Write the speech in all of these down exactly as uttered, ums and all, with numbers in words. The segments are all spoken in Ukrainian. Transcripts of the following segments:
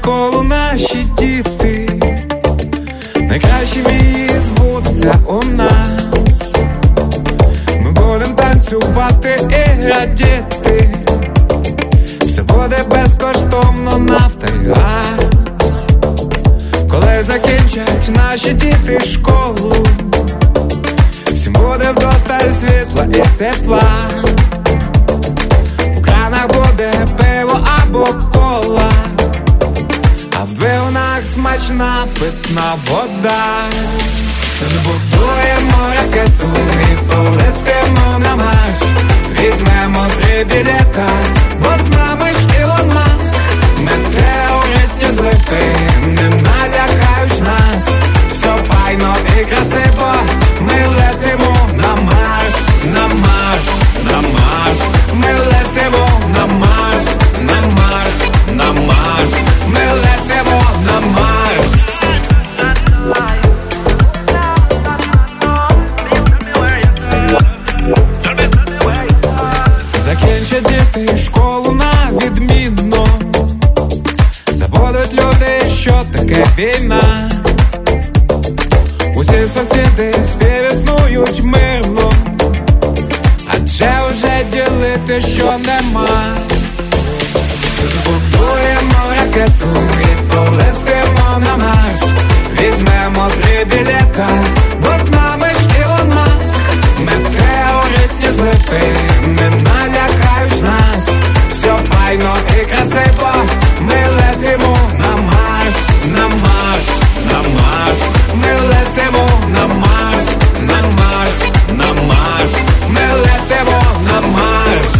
школу наші діти, найкращі мрії збудуться у нас. Ми будем танцювати і радіти, все буде безкоштовно, нафта й газ. Коли закінчать наші діти школу, всім буде вдосталь світла і тепла. У кранах буде пиво або кола, а в двигунах смачна питна вода. Збудуємо ракету і полетимо на Марс. Візьмемо три білета, бо з нами ж Ілон Маск. Метеоритні злити не налякають нас. Все файно і красиво, ми летимо на Марс, на Марс, на Марс. Ми летимо на Марс, на Марс, на Марс. Ми летимо на Марс. Закінчать діти школу на відмінно, забудуть люди, що таке війна. Усі сусіди співіснують мирно, адже вже ділити що нема. Збудуємо ракету і полетимо на Марс. Візьмемо три білета, бо з нами ж Ілон Маск. Метеоритні злити не налякають нас. Все файно і красиво, ми летимо на Марс, на Марс, на Марс. Ми летимо на Марс, на Марс, на Марс. Ми летимо на Марс.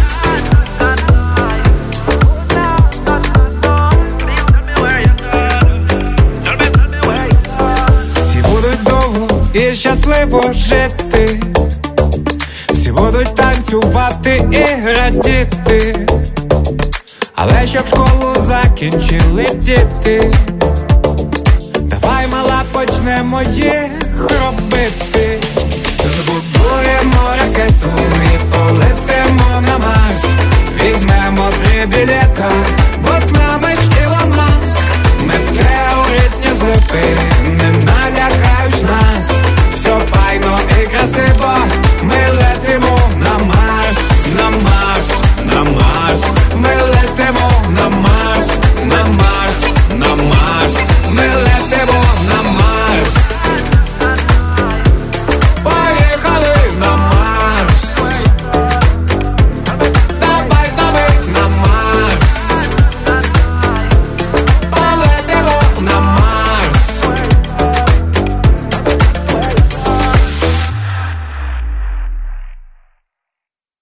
Всі будуть довго і щасливо жити, всі будуть танцювати і радіти, але щоб школу закінчили діти, давай, мала, почнемо їх робити. Збудуємо ракету і полетимо на Марс. Візьмемо три білета,